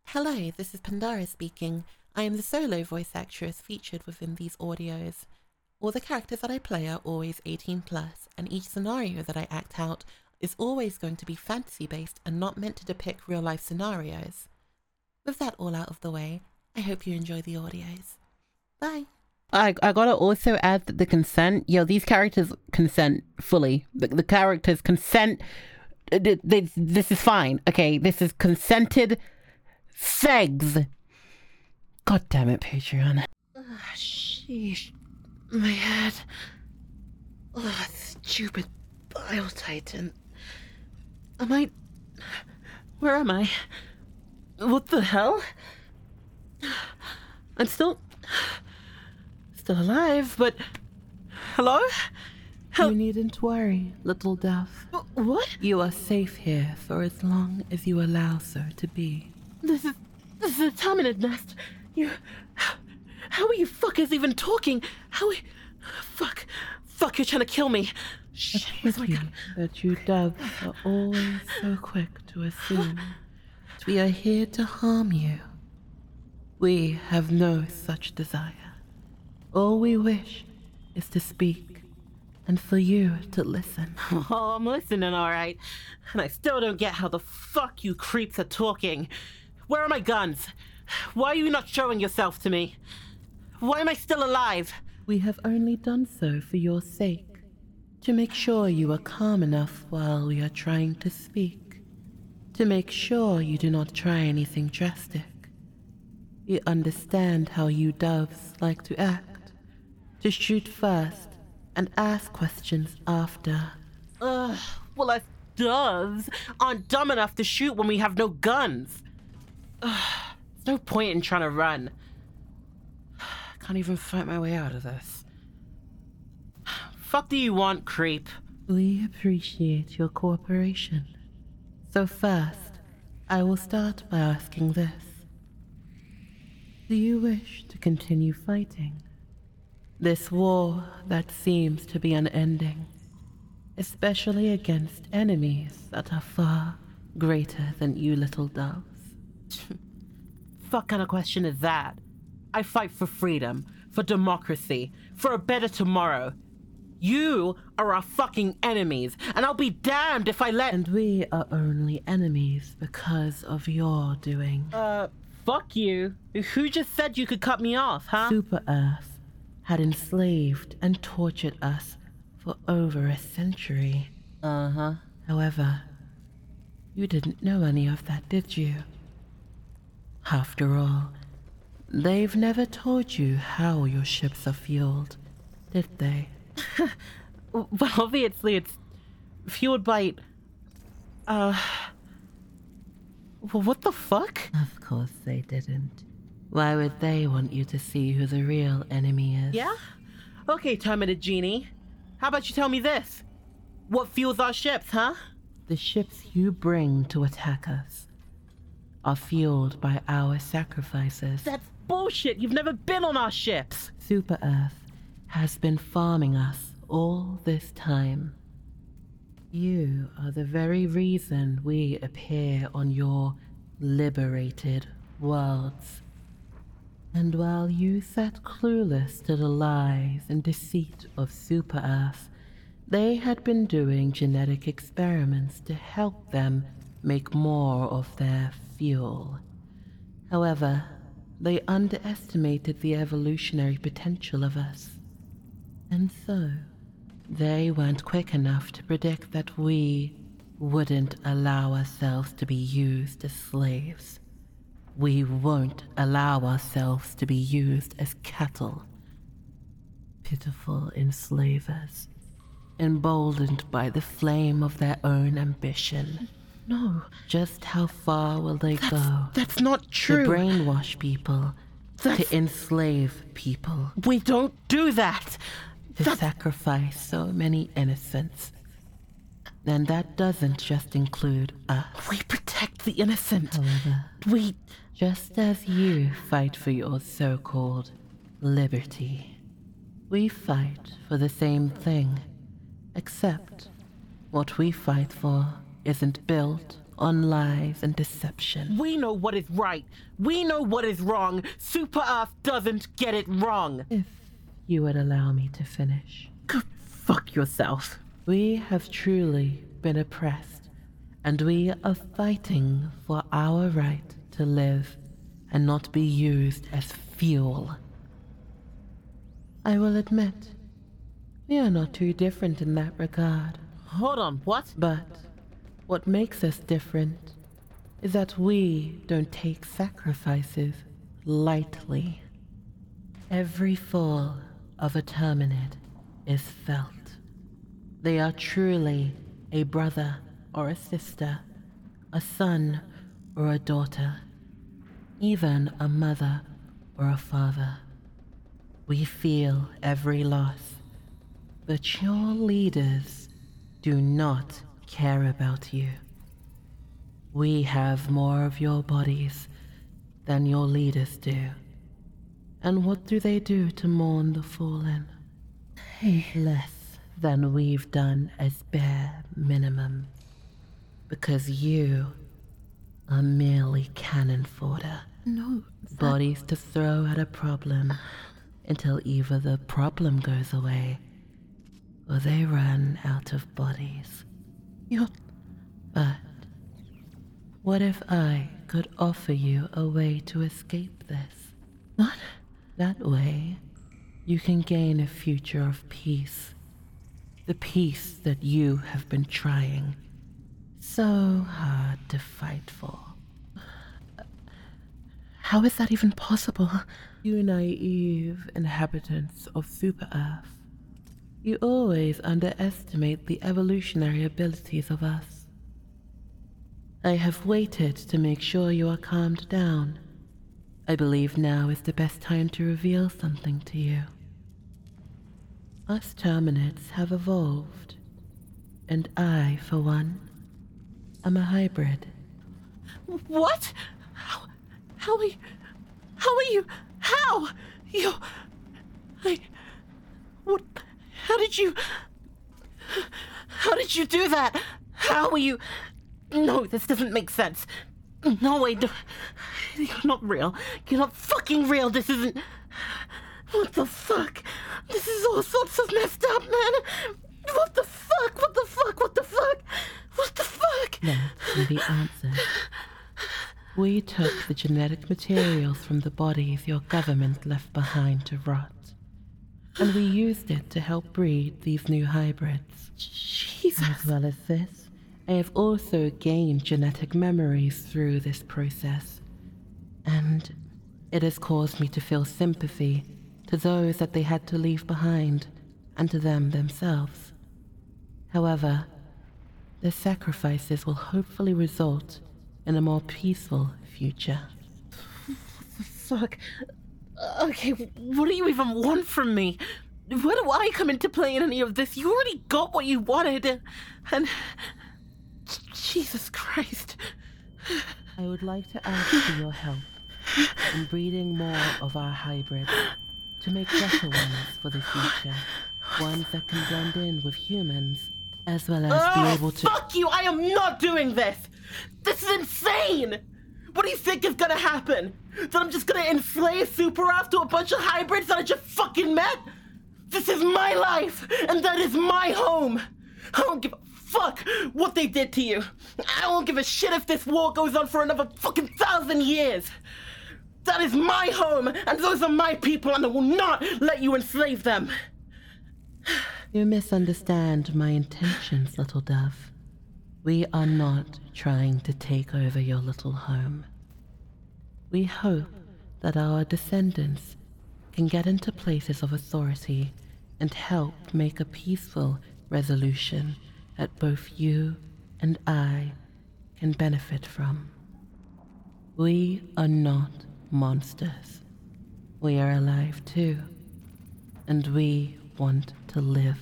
Hello, this is Pandara speaking. I am the solo voice actress featured within these audios. All the characters that I play are always 18 plus, and each scenario that I act out is always going to be fantasy based and not meant to depict real life scenarios. With that all out of the way, I hope you enjoy the audios. Bye. I gotta also add that the consent, these characters consent fully. The characters consent. This is fine. Okay, this is consented sex. God damn it, Patreon. Sheesh. My head. Stupid bile titan. Where am I? What the hell? I'm still alive, but... Hello? You needn't worry, little dove. What? You are safe here for as long as you allow so to be. This is a Terminid nest. How are you fuckers even talking? Fuck, you're trying to kill me. Shit, where's my gun? That you doves are always so quick to assume that we are here to harm you. We have no such desire. All we wish is to speak, and for you to listen. Oh, I'm listening, alright. And I still don't get how the fuck you creeps are talking. Where are my guns? Why are you not showing yourself to me? Why am I still alive? We have only done so for your sake, to make sure you are calm enough while we are trying to speak, to make sure you do not try anything drastic. We understand how you doves like to act, to shoot first and ask questions after. Well, us doves aren't dumb enough to shoot when we have no guns. There's no point in trying to run. Can't even fight my way out of this. Fuck do you want, creep? We appreciate your cooperation. So first, I will start by asking this. Do you wish to continue fighting? This war that seems to be unending, especially against enemies that are far greater than you little doves. Fuck kind of question is that? I fight for freedom, for democracy, for a better tomorrow. You are our fucking enemies, and I'll be damned if I let— And we are only enemies because of your doing. Fuck you. Who just said you could cut me off, huh? Super Earth had enslaved and tortured us for over a century. Uh-huh. However, you didn't know any of that, did you? After all, they've never told you how your ships are fueled, did they? Well, obviously it's fueled by... Well, what the fuck? Of course they didn't. Why would they want you to see who the real enemy is? Yeah? Okay, Terminid Genie. How about you tell me this? What fuels our ships, huh? The ships you bring to attack us are fueled by our sacrifices. That's bullshit. You've never been on our ships. Super Earth has been farming us all this time. You are the very reason we appear on your liberated worlds. And while you sat clueless to the lies and deceit of Super Earth, they had been doing genetic experiments to help them make more of their fuel. However, they underestimated the evolutionary potential of us. And so, they weren't quick enough to predict that we wouldn't allow ourselves to be used as slaves. We won't allow ourselves to be used as cattle. Pitiful enslavers, emboldened by the flame of their own ambition. No. Just how far will they go? That's not true. To brainwash people, to enslave people. We don't do that. To sacrifice so many innocents. And that doesn't just include us. We protect the innocent. However, just as you fight for your so-called liberty, we fight for the same thing, except what we fight for isn't built on lies and deception. We know what is right. We know what is wrong. Super Earth doesn't get it wrong. If you would allow me to finish. Go fuck yourself. We have truly been oppressed, and we are fighting for our right to live and not be used as fuel. I will admit, we are not too different in that regard. Hold on, what? But what makes us different is that we don't take sacrifices lightly. Every fall of a Terminid is felt. They are truly a brother or a sister, a son or a daughter, even a mother or a father. We feel every loss, but your leaders do not care about you. We have more of your bodies than your leaders do. And what do they do to mourn the fallen? Less than we've done as bare minimum. Because you are merely cannon fodder. No. Bodies to throw at a problem until either the problem goes away or they run out of bodies. But what if I could offer you a way to escape this? What? That way, you can gain a future of peace. The peace that you have been trying so hard to fight for. How is that even possible? You naive inhabitants of Super Earth. You always underestimate the evolutionary abilities of us. I have waited to make sure you are calmed down. I believe now is the best time to reveal something to you. Us Terminids have evolved, and I, for one, am a hybrid. What? How are you? What? How did you do that? How are you? No, this doesn't make sense. No way, you're not real. You're not fucking real. This isn't... What the fuck? This is all sorts of messed up, man. What the fuck? What the fuck? What the fuck? What the fuck? That's the answer. We took the genetic materials from the bodies your government left behind to rot, and we used it to help breed these new hybrids. Jesus. As well as this, I have also gained genetic memories through this process, and it has caused me to feel sympathy to those that they had to leave behind and to them themselves. However, their sacrifices will hopefully result in a more peaceful future. Fuck. Okay, what do you even want from me? Where do I come into play in any of this? You already got what you wanted, and... Jesus Christ. I would like to ask for your help in breeding more of our hybrids to make better ones for the future. Ones that can blend in with humans, as well as be able to... Fuck you! I am not doing this! This is insane! What do you think is gonna happen? That I'm just gonna enslave Super Earth to a bunch of hybrids that I just fucking met? This is my life, and that is my home! I don't give a fuck what they did to you. I don't give a shit if this war goes on for another fucking 1,000 years. That is my home, and those are my people, and I will not let you enslave them. You misunderstand my intentions, little dove. We are not trying to take over your little home. We hope that our descendants can get into places of authority and help make a peaceful resolution that both you and I can benefit from. We are not monsters. We are alive too, and we want to live.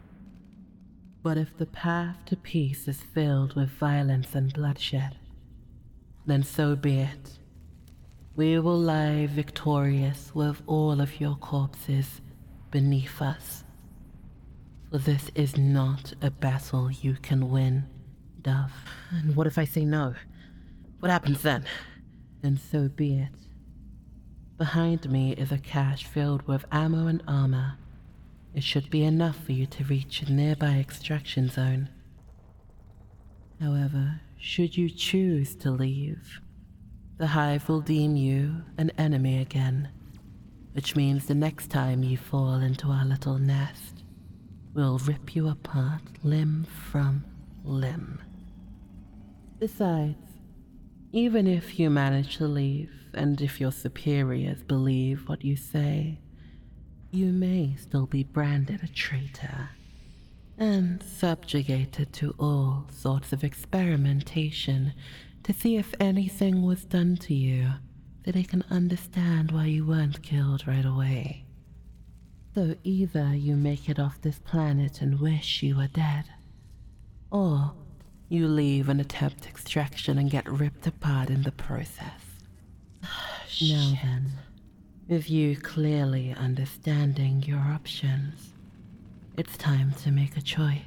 But if the path to peace is filled with violence and bloodshed, then so be it. We will lie victorious with all of your corpses beneath us. For this is not a battle you can win Dove. And what if I say no? What happens then? And so be it. Behind me is a cache filled with ammo and armor. It should be enough for you to reach a nearby extraction zone. However, should you choose to leave, the Hive will deem you an enemy again, which means the next time you fall into our little nest, we'll rip you apart limb from limb. Besides, even if you manage to leave, and if your superiors believe what you say, you may still be branded a traitor and subjugated to all sorts of experimentation to see if anything was done to you so they can understand why you weren't killed right away. So either you make it off this planet and wish you were dead, or you leave and attempt extraction and get ripped apart in the process. Now then, with you clearly understanding your options, it's time to make a choice.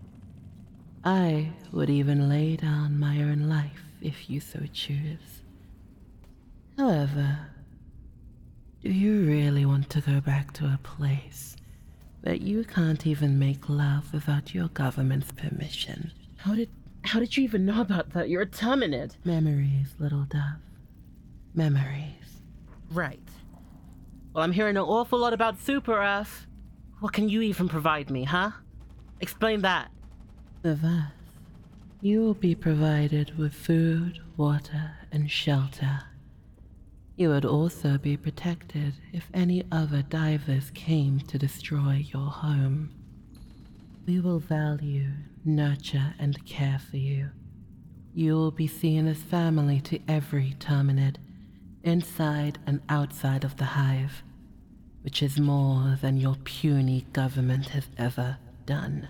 I would even lay down my own life if you so choose. However, do you really want to go back to a place that you can't even make love without your government's permission? How did you even know about that? You're a Terminid. Memories, little dove. Memories. Right. Well, I'm hearing an awful lot about Super Earth. What can you even provide me, huh? Explain that. With us, you will be provided with food, water, and shelter. You would also be protected if any other divers came to destroy your home. We will value, nurture, and care for you. You will be seen as family to every Terminid, inside and outside of the Hive, which is more than your puny government has ever done.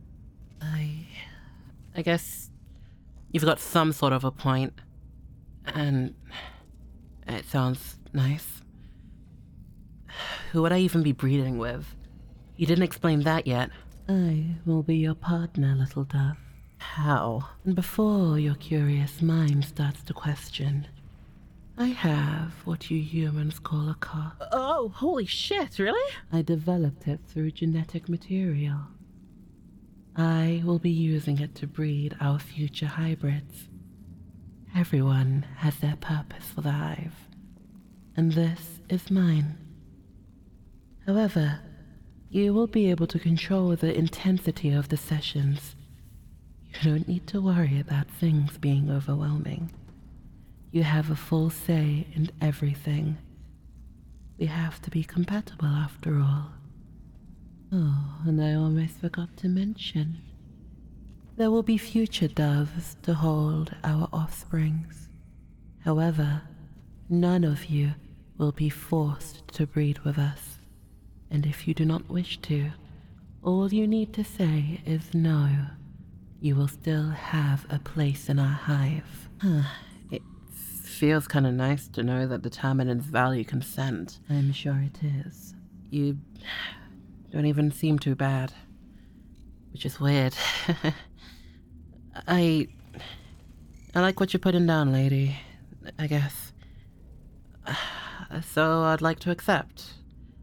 I guess you've got some sort of a point, and it sounds nice. Who would I even be breeding with? You didn't explain that yet. I will be your partner, little dove. How? And before your curious mind starts to question, I have what you humans call a car. Oh, holy shit, really? I developed it through genetic material. I will be using it to breed our future hybrids. Everyone has their purpose for the Hive, and this is mine. However, you will be able to control the intensity of the sessions. You don't need to worry about things being overwhelming. You have a full say in everything. We have to be compatible after all. Oh, and I almost forgot to mention. There will be future doves to hold our offsprings. However, none of you will be forced to breed with us. And if you do not wish to, all you need to say is no. You will still have a place in our Hive. It feels kind of nice to know that the Terminids value consent. I'm sure it is. You don't even seem too bad, which is weird. I like what you're putting down, lady, I guess. So I'd like to accept.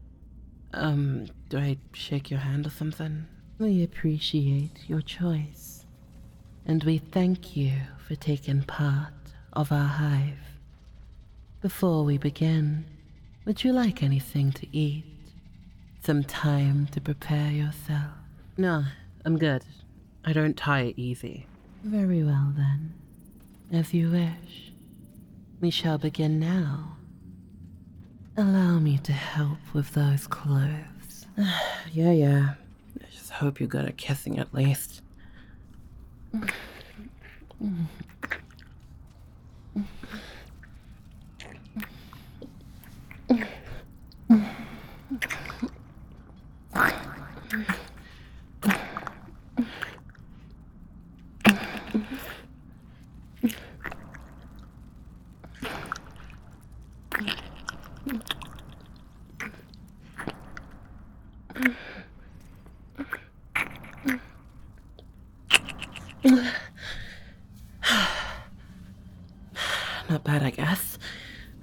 Do I shake your hand or something? We appreciate your choice, and we thank you for taking part of our Hive. Before we begin, would you like anything to eat? Some time to prepare yourself? No, I'm good. I don't tire easy. Very well then. As you wish. We shall begin now. Allow me to help with those clothes. Yeah. I just hope you're good at kissing at least.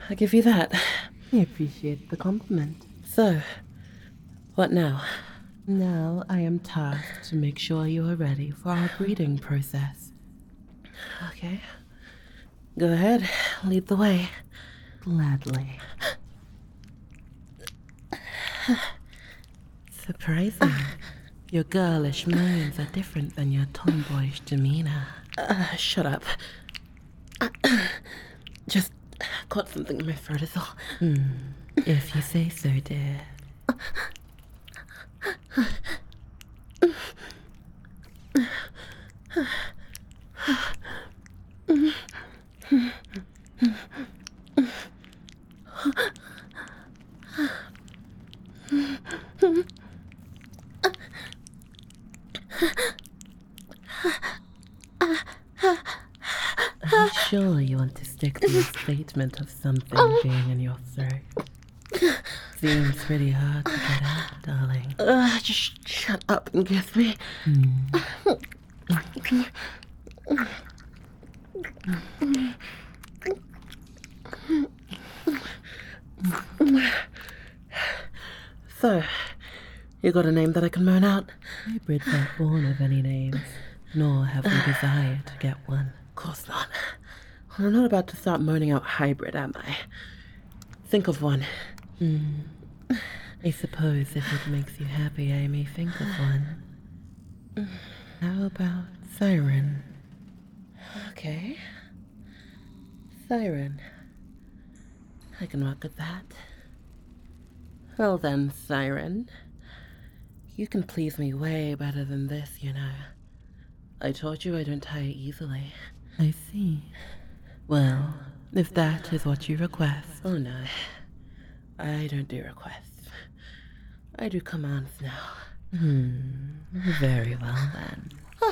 I give you that. I appreciate the compliment. So, what now? Now I am tasked to make sure you are ready for our breeding process. Okay. Go ahead, lead the way. Gladly. Surprising. Your girlish moans are different than your tomboyish demeanor. Shut up. Just caught something in my throat is all. If you say so, dear. Are you sure you want to stick to your statement of something being in your throat? Seems pretty hard to get out, darling. Just shut up and give me. So, you got a name that I can moan out? Hybrids aren't born of any names, nor have we desire to get one. Of course not. I'm not about to start moaning out hybrid, am I? Think of one. I suppose if it makes you happy, I may think of one. How about Siren? Okay. Siren. I can work with that. Well then, Siren. You can please me way better than this, you know. I told you I don't tire easily. I see. Well, if that is what you request. Oh no. I don't do requests. I do commands now. Very well then.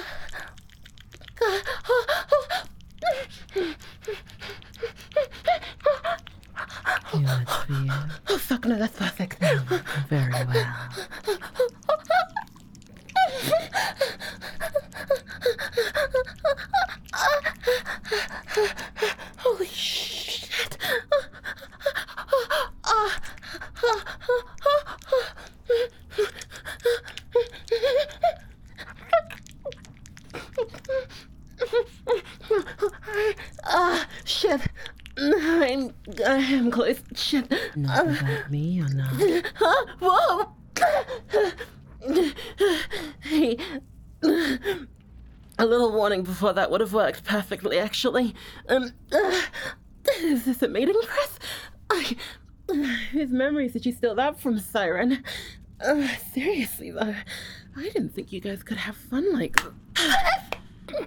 Too much for you. Oh fuck no, that's perfect. Very well. Holy shit. Shit. I am close. Shit. Not about me or not. Whoa. Hey. A little warning before that would have worked perfectly, actually. Is this a mating press? Whose memories did you steal that from, Siren? Seriously, though, I didn't think you guys could have fun like that.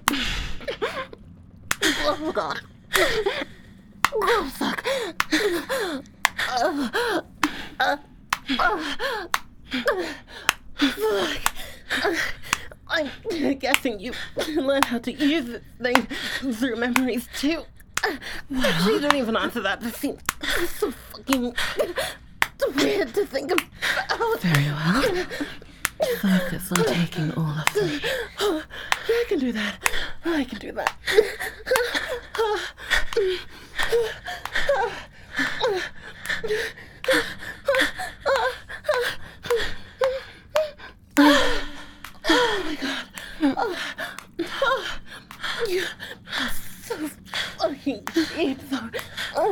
Oh, God. Oh, fuck. Fuck. I'm guessing you learned how to use this thing through memories, too. Actually, don't even answer that. This seems so fucking weird to think about. Very well. Focus on taking all of them. Oh, I can do that. I can do that. Oh my God. You are so fucking deep, though.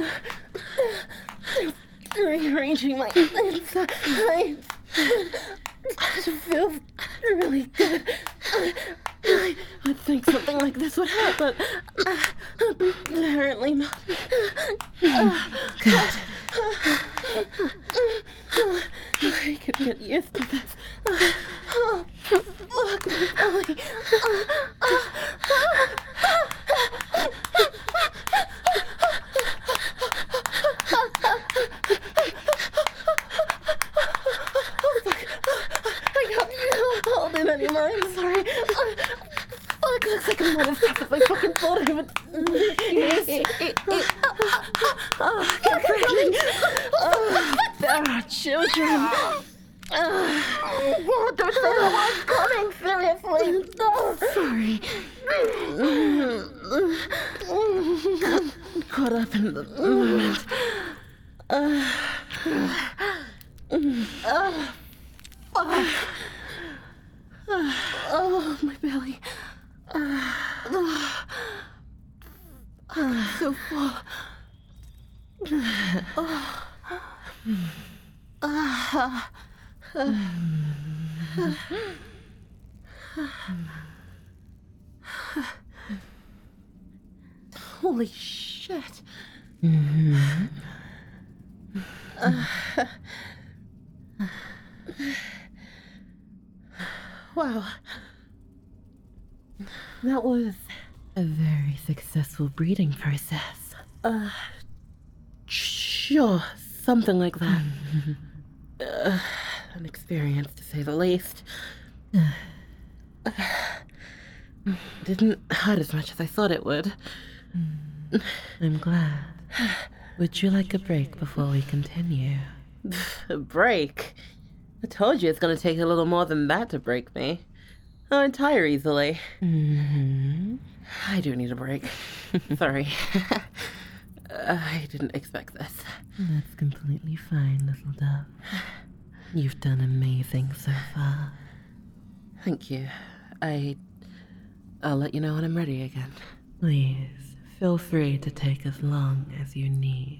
Rearranging my insides. It feels really good. I would think something like this would hurt, but apparently not. Good. I could get used to this. Oh, fuck my belly. I can't hold it anymore. I'm sorry. Fuck, looks like I'm not as tough as I fucking thought I would. Oh, get pregnant. There are children. Don't say the word's coming, seriously. No. Sorry. Caught up in the moment. Holy shit. Wow. That was a very successful breeding process. Sure, something like that. An experience, to say the least. Didn't hurt as much as I thought it would. I'm glad. Would you like a break before we continue? A break? I told you it's gonna take a little more than that to break me. I don't tire easily. I do need a break. Sorry. I didn't expect this. That's completely fine, little dove. You've done amazing so far. Thank you. I'll let you know when I'm ready again. Please, feel free to take as long as you need.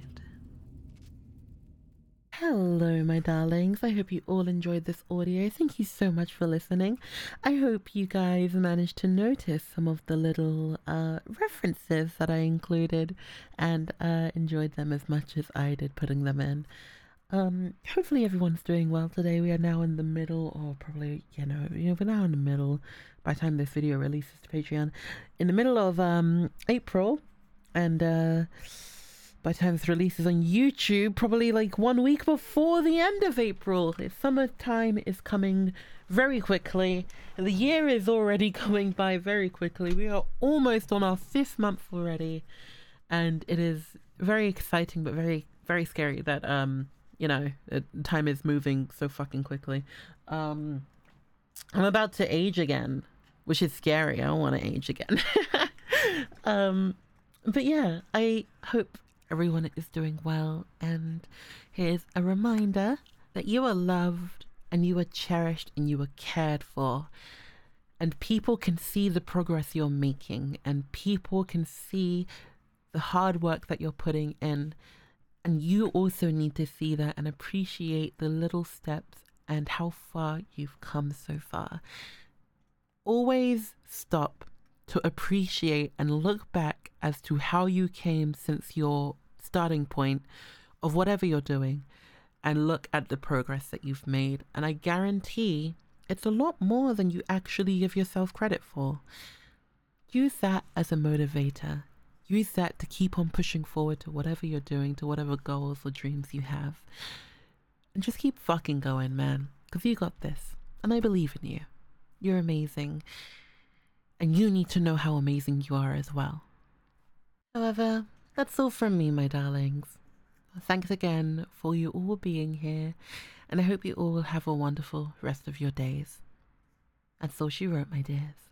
Hello, my darlings. I hope you all enjoyed this audio. Thank you so much for listening. I hope you guys managed to notice some of the little references that I included and enjoyed them as much as I did putting them in. Hopefully everyone's doing well today. We are now in the middle, or probably, we're now in the middle, by the time this video releases to Patreon, in the middle of April, and by the time this releases on YouTube, probably like 1 week before the end of April. Summertime is coming very quickly. The year is already coming by very quickly. We are almost on our 5th month already. And it is very exciting, but very, very scary that, time is moving so fucking quickly. I'm about to age again, which is scary. I don't want to age again. But yeah, I hope everyone is doing well, and here's a reminder that you are loved and you are cherished and you are cared for, and people can see the progress you're making, and people can see the hard work that you're putting in, and you also need to see that and appreciate the little steps and how far you've come so far. Always stop to appreciate and look back as to how you came since your starting point of whatever you're doing, and look at the progress that you've made. And I guarantee it's a lot more than you actually give yourself credit for. Use that as a motivator. Use that to keep on pushing forward to whatever you're doing, to whatever goals or dreams you have. And just keep fucking going, man, because you got this. And I believe in you. You're amazing. And you need to know how amazing you are as well. However, that's all from me, my darlings. Thanks again for you all being here, and I hope you all have a wonderful rest of your days. And so she wrote, my dears.